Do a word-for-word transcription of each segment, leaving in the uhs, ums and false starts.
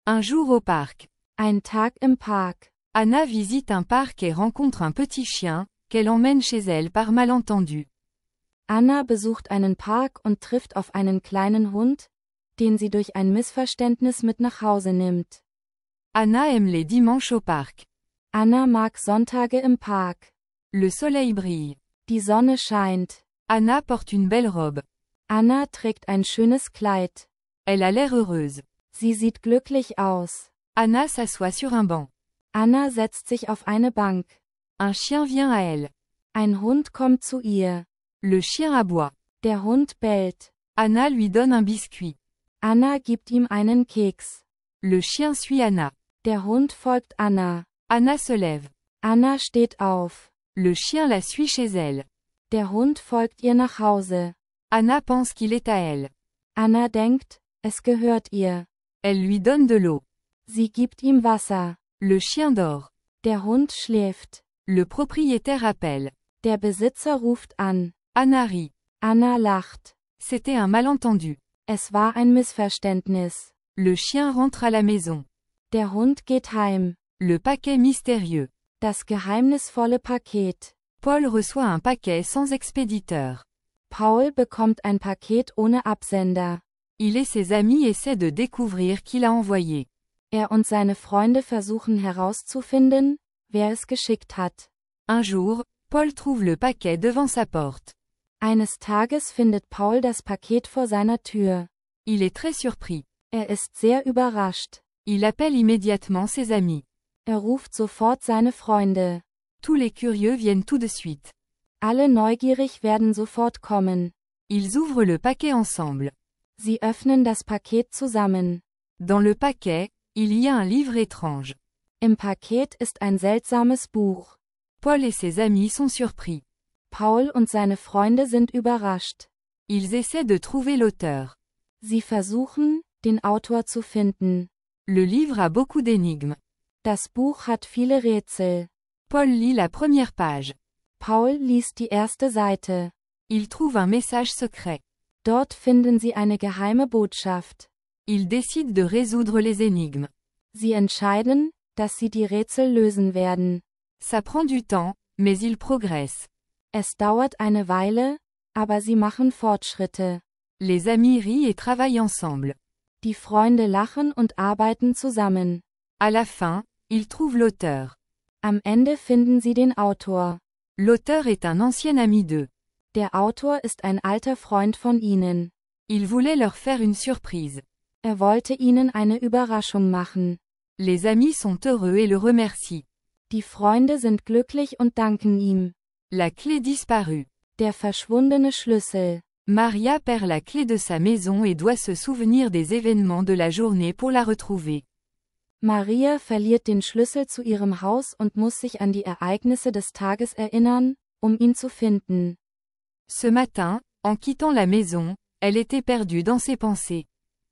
Un jour au parc. Ein Tag im Park. Anna visite un parc et rencontre un petit chien, qu'elle emmène chez elle par malentendu. Anna besucht einen Park und trifft auf einen kleinen Hund, den sie durch ein Missverständnis mit nach Hause nimmt. Anna aime les dimanches au parc. Anna mag Sonntage im Park. Le soleil brille. Die Sonne scheint. Anna porte une belle robe. Anna trägt ein schönes Kleid. Elle a l'air heureuse. Sie sieht glücklich aus. Anna s'assoit sur un banc. Anna setzt sich auf eine Bank. Un chien vient à elle. Ein Hund kommt zu ihr. Le chien aboie. Der Hund bellt. Anna lui donne un biscuit. Anna gibt ihm einen Keks. Le chien suit Anna. Der Hund folgt Anna. Anna se lève. Anna steht auf. Le chien la suit chez elle. Der Hund folgt ihr nach Hause. Anna pense qu'il est à elle. Anna denkt, es gehört ihr. Elle lui donne de l'eau. Sie gibt ihm Wasser. Le chien dort. Der Hund schläft. Le propriétaire appelle. Der Besitzer ruft an. Anna rit. Anna lacht. C'était un malentendu. Es war ein Missverständnis. Le chien rentre à la maison. Der Hund geht heim. Le paquet mystérieux. Das geheimnisvolle Paket. Paul reçoit un paquet sans expéditeur. Paul bekommt ein Paket ohne Absender. Il et ses amis essaient de découvrir qui l'a envoyé. Er und seine Freunde versuchen herauszufinden, wer es geschickt hat. Un jour, Paul trouve le paquet devant sa porte. Eines Tages findet Paul das Paket vor seiner Tür. Il est très surpris. Er ist sehr überrascht. Il appelle immédiatement ses amis. Er ruft sofort seine Freunde. Tous les curieux viennent tout de suite. Alle neugierig werden sofort kommen. Ils ouvrent le paquet ensemble. Sie öffnen das Paket zusammen. Dans le paquet, il y a un livre étrange. Im Paket ist ein seltsames Buch. Paul et ses amis sont surpris. Paul und seine Freunde sind überrascht. Ils essaient de trouver l'auteur. Sie versuchen, den Autor zu finden. Le livre a beaucoup d'énigmes. Das Buch hat viele Rätsel. Paul lit la première page. Paul liest die erste Seite. Il trouve un message secret. Dort finden sie eine geheime Botschaft. Il décide de résoudre les énigmes. Sie entscheiden, dass sie die Rätsel lösen werden. Ça prend du temps, mais il progresse. Es dauert eine Weile, aber sie machen Fortschritte. Les amis rient et travaillent ensemble. Die Freunde lachen und arbeiten zusammen. À la fin, ils trouvent l'auteur. Am Ende finden sie den Autor. L'auteur est un ancien ami d'eux. Der Autor ist ein alter Freund von ihnen. Il voulait leur faire une surprise. Er wollte ihnen eine Überraschung machen. Les amis sont heureux et le remercient. Die Freunde sind glücklich und danken ihm. La clé disparue. Der verschwundene Schlüssel. Maria perd la clé de sa maison et doit se souvenir des événements de la journée pour la retrouver. Maria verliert den Schlüssel zu ihrem Haus und muss sich an die Ereignisse des Tages erinnern, um ihn zu finden. Ce matin, en quittant la maison, elle était perdue dans ses pensées.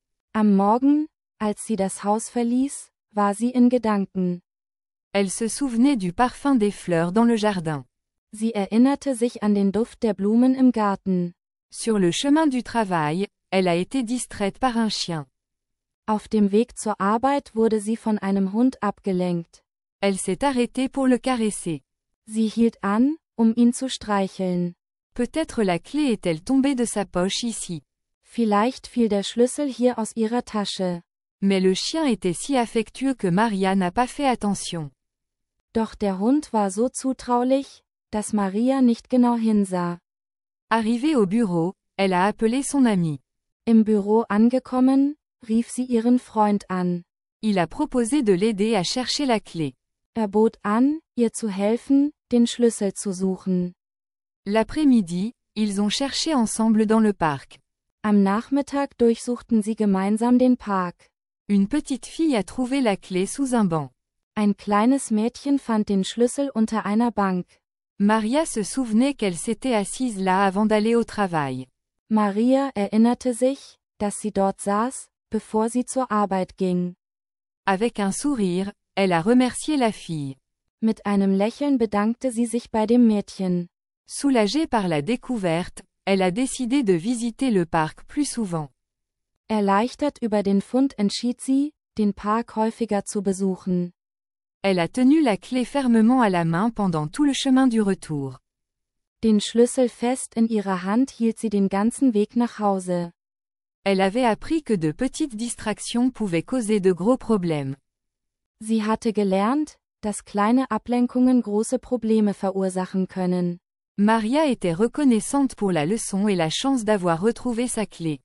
Am Morgen, als sie das Haus verließ, war sie in Gedanken. Elle se souvenait du parfum des fleurs dans le jardin. Sie erinnerte sich an den Duft der Blumen im Garten. Sur le chemin du travail, elle a été distraite par un chien. Auf dem Weg zur Arbeit wurde sie von einem Hund abgelenkt. Elle s'est arrêtée pour le caresser. Sie hielt an, um ihn zu streicheln. Peut-être la clé est-elle tombée de sa poche ici. Vielleicht fiel der Schlüssel hier aus ihrer Tasche. Mais le chien était si affectueux que Maria n'a pas fait attention. Doch der Hund war so zutraulich, dass Maria nicht genau hinsah. Arrivée au bureau, elle a appelé son ami. Im Büro angekommen, rief sie ihren Freund an. Il a proposé de l'aider à chercher la clé. Er bot an, ihr zu helfen, den Schlüssel zu suchen. L'après-midi, ils ont cherché ensemble dans le parc. Am Nachmittag durchsuchten sie gemeinsam den Park. Une petite fille a trouvé la clé sous un banc. Ein kleines Mädchen fand den Schlüssel unter einer Bank. Maria se souvenait qu'elle s'était assise là avant d'aller au travail. Maria erinnerte sich, dass sie dort saß, bevor sie zur Arbeit ging. Avec un sourire, elle a remercié la fille. Mit einem Lächeln bedankte sie sich bei dem Mädchen. Soulagée par la découverte, elle a décidé de visiter le parc plus souvent. Erleichtert über den Fund entschied sie, den Park häufiger zu besuchen. Elle a tenu la clé fermement à la main pendant tout le chemin du retour. Den Schlüssel fest in ihrer Hand hielt sie den ganzen Weg nach Hause. Elle avait appris que de petites distractions pouvaient causer de gros problèmes. Sie hatte gelernt, dass kleine Ablenkungen große Probleme verursachen können. Maria était reconnaissante pour la leçon et la chance d'avoir retrouvé sa clé.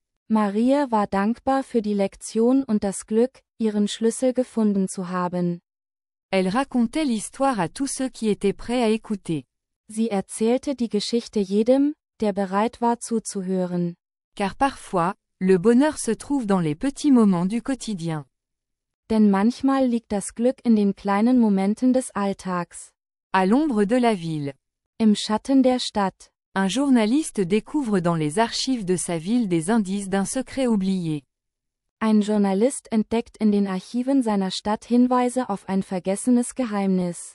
Maria war dankbar für die Lektion und das Glück, ihren Schlüssel gefunden zu haben. Elle racontait l'histoire à tous ceux qui étaient prêts à écouter. Sie erzählte die Geschichte jedem, der bereit war zuzuhören. Car parfois, le bonheur se trouve dans les petits moments du quotidien. Denn manchmal liegt das Glück in den kleinen Momenten des Alltags. À l'ombre de la ville. Im Schatten der Stadt. Un journaliste découvre dans les archives de sa ville des indices d'un secret oublié. Ein Journalist entdeckt in den Archiven seiner Stadt Hinweise auf ein vergessenes Geheimnis.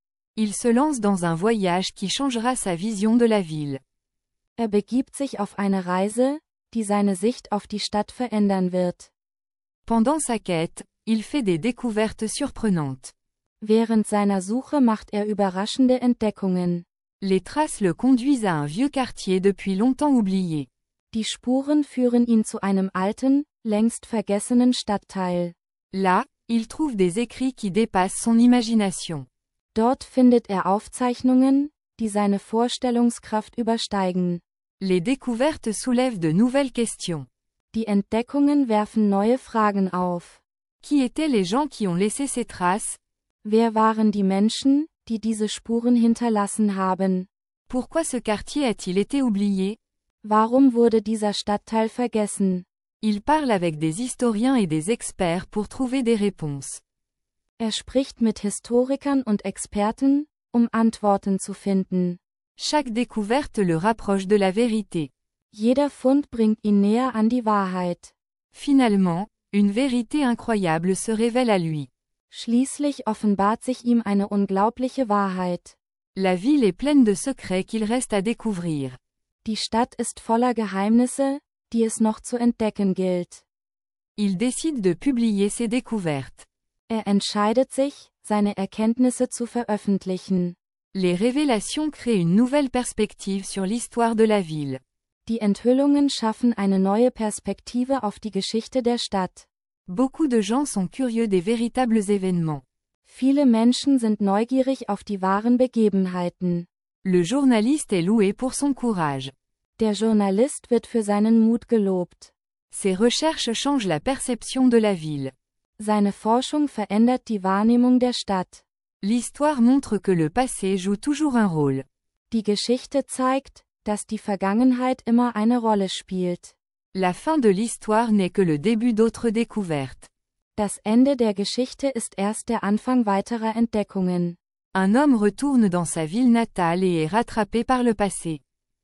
Il se lance dans un voyage qui changera sa vision de la ville. Er begibt sich auf eine Reise, die seine Sicht auf die Stadt verändern wird. Pendant sa quête, il fait des découvertes surprenantes. Während seiner Suche macht er überraschende Entdeckungen. Les traces le conduisent à un vieux quartier depuis longtemps oublié. Die Spuren führen ihn zu einem alten, längst vergessenen Stadtteil. Là, il trouve des écrits qui dépassent son imagination. Dort findet er Aufzeichnungen, die seine Vorstellungskraft übersteigen. Les découvertes soulèvent de nouvelles questions. Die Entdeckungen werfen neue Fragen auf. Qui étaient les gens qui ont laissé ces traces? Wer waren die Menschen, die diese Spuren hinterlassen haben? Pourquoi ce quartier a-t-il été oublié? Warum wurde dieser Stadtteil vergessen? Il parle avec des historiens et des experts pour trouver des réponses. Er spricht mit Historikern und Experten, um Antworten zu finden. Chaque découverte le rapproche de la vérité. Jeder Fund bringt ihn näher an die Wahrheit. Finalement, une vérité incroyable se révèle à lui. Schließlich offenbart sich ihm eine unglaubliche Wahrheit. La ville est pleine de secrets qu'il reste à découvrir. Die Stadt ist voller Geheimnisse, die es noch zu entdecken gilt. Il décide de publier ses découvertes. Er entscheidet sich, seine Erkenntnisse zu veröffentlichen. Les révélations créent une nouvelle perspective sur l'histoire de la ville. Die Enthüllungen schaffen eine neue Perspektive auf die Geschichte der Stadt. Beaucoup de gens sont curieux des véritables événements. Viele Menschen sind neugierig auf die wahren Begebenheiten. Le journaliste est loué pour son courage. Der Journalist wird für seinen Mut gelobt. Ses recherches changent la perception de la ville. Seine Forschung verändert die Wahrnehmung der Stadt. L'histoire montre que le passé joue toujours un rôle. Die Geschichte zeigt, dass die Vergangenheit immer eine Rolle spielt. La fin de l'histoire n'est que le début d'autres découvertes. Das Ende der Geschichte ist erst der Anfang weiterer Entdeckungen. Un homme retourne dans sa ville natale et est rattrapé par le passé.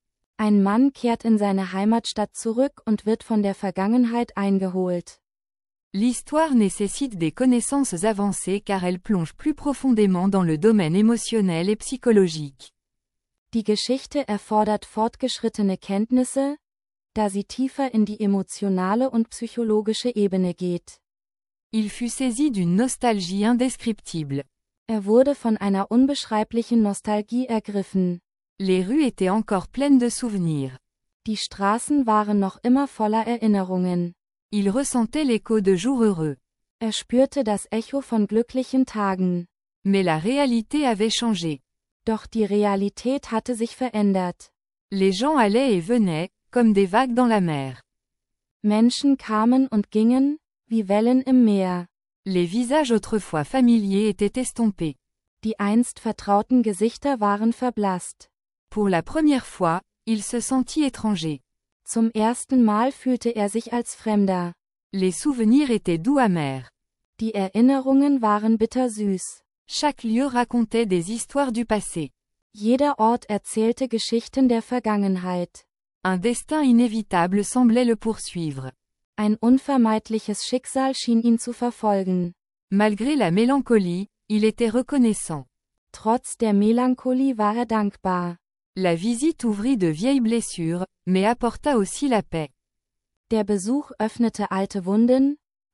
Ein Mann kehrt in seine Heimatstadt zurück und wird von der Vergangenheit eingeholt. L'histoire nécessite des connaissances avancées car elle plonge plus profondément dans le domaine émotionnel et psychologique. Die Geschichte erfordert fortgeschrittene Kenntnisse, da sie tiefer in die emotionale und psychologische Ebene geht. Il fut saisi d'une nostalgie indescriptible. Er wurde von einer unbeschreiblichen Nostalgie ergriffen. Les rues étaient encore pleines de souvenirs. Die Straßen waren noch immer voller Erinnerungen. Il ressentait l'écho de jours heureux. Er spürte das Echo von glücklichen Tagen. Mais la réalité avait changé. Doch die Realität hatte sich verändert. Les gens allaient et venaient, comme des vagues dans la mer. Menschen kamen und gingen, wie Wellen im Meer. Les visages autrefois familiers étaient estompés. Die einst vertrauten Gesichter waren verblasst. Pour la première fois, il se sentit étranger. Zum ersten Mal fühlte er sich als Fremder. Les souvenirs étaient doux amers. Die Erinnerungen waren bittersüß. Chaque lieu racontait des histoires du passé. Jeder Ort erzählte Geschichten der Vergangenheit. Un destin inévitable semblait le poursuivre. Ein unvermeidliches Schicksal schien ihn zu verfolgen. Malgré la mélancolie, il était reconnaissant. Trotz der Melancholie war er dankbar. La visite ouvrit de vieilles blessures, mais apporta aussi la paix. Der Besuch öffnete alte Wunden,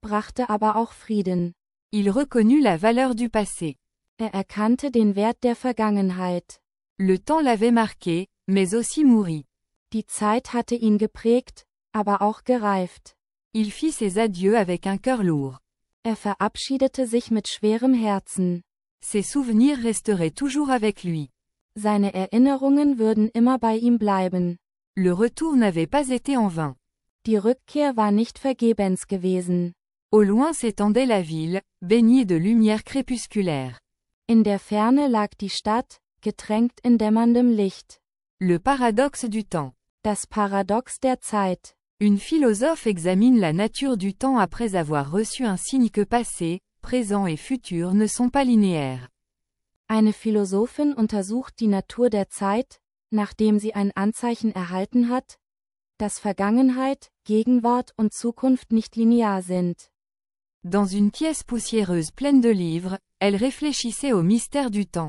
brachte aber auch Frieden. Il reconnut la valeur du passé. Er erkannte den Wert der Vergangenheit. Le temps l'avait marqué, mais aussi mûri. Die Zeit hatte ihn geprägt, aber auch gereift. Il fit ses adieux avec un cœur lourd. Er verabschiedete sich mit schwerem Herzen. Ses souvenirs resteraient toujours avec lui. Seine Erinnerungen würden immer bei ihm bleiben. Le retour n'avait pas été en vain. Die Rückkehr war nicht vergebens gewesen. Au loin s'étendait la ville, baignée de lumière crépusculaire. In der Ferne lag die Stadt, getränkt in dämmerndem Licht. Le paradoxe du temps. Das Paradox der Zeit. Une philosophe examine la nature du temps après avoir reçu un signe que passé, présent et futur ne sont pas linéaires. Eine Philosophin untersucht die Natur der Zeit, nachdem sie ein Anzeichen erhalten hat, dass Vergangenheit, Gegenwart und Zukunft nicht linear sind. Dans une pièce poussiéreuse pleine de livres, elle réfléchissait au mystère du temps.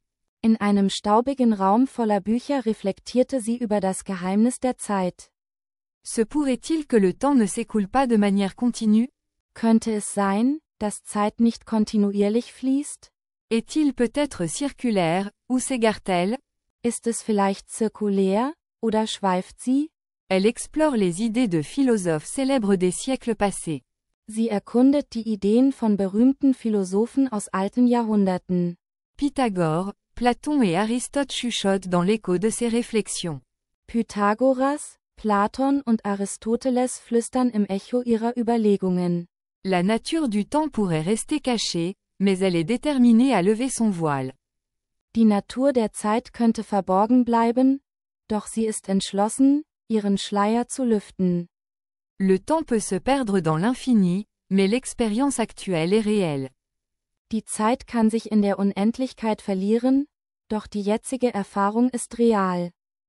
In einem staubigen Raum voller Bücher reflektierte sie über das Geheimnis der Zeit. Se pourrait-il que le temps ne s'écoule pas de manière continue? Könnte es sein, dass Zeit nicht kontinuierlich fließt? Est-il peut-être circulaire, ou s'égare-t-elle? Ist es vielleicht zirkulär, oder schweift sie? Elle explore les idées de philosophes célèbres des siècles passés. Sie erkundet die Ideen von berühmten Philosophen aus alten Jahrhunderten. Pythagore, Platon et Aristote chuchotent dans l'écho de ses réflexions. Pythagoras, Platon und Aristoteles flüstern im Echo ihrer Überlegungen. La nature du temps pourrait rester cachée, mais elle est déterminée à lever son voile. Die Natur der Zeit könnte verborgen bleiben, doch sie ist entschlossen, ihren Schleier zu lüften. Le temps peut se perdre dans l'infini, mais l'expérience actuelle est réelle. Die Zeit kann sich in der Unendlichkeit verlieren, doch die jetzige Erfahrung ist real.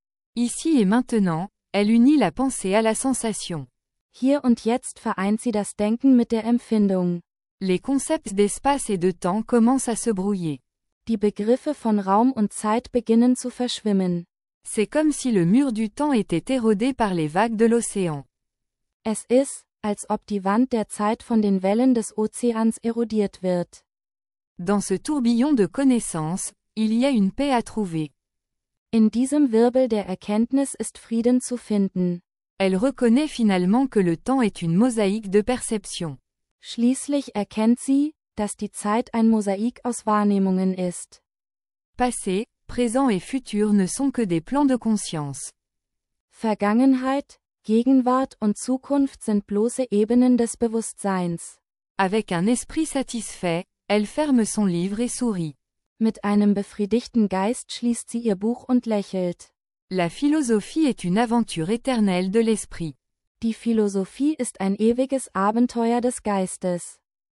Ici et maintenant, elle unit la pensée à la sensation. Hier und jetzt vereint sie das Denken mit der Empfindung. Les concepts d'espace et de temps commencent à se brouiller. Die Begriffe von Raum und Zeit beginnen zu verschwimmen. C'est comme si le mur du temps était érodé par les vagues de l'océan. Es ist, als ob die Wand der Zeit von den Wellen des Ozeans erodiert wird. Dans ce tourbillon de connaissances, il y a une paix à trouver. In diesem Wirbel der Erkenntnis ist Frieden zu finden. Elle reconnaît finalement que le temps est une mosaïque de perception. Schließlich erkennt sie, dass die Zeit ein Mosaik aus Wahrnehmungen ist. Passé, présent et futur ne sont que des plans de conscience. Vergangenheit, Gegenwart und Zukunft sind bloße Ebenen des Bewusstseins. Avec un esprit satisfait, elle ferme son livre et sourit. Mit einem befriedigten Geist schließt sie ihr Buch und lächelt. La philosophie est une aventure éternelle de l'esprit. Die Philosophie ist ein ewiges Abenteuer des Geistes.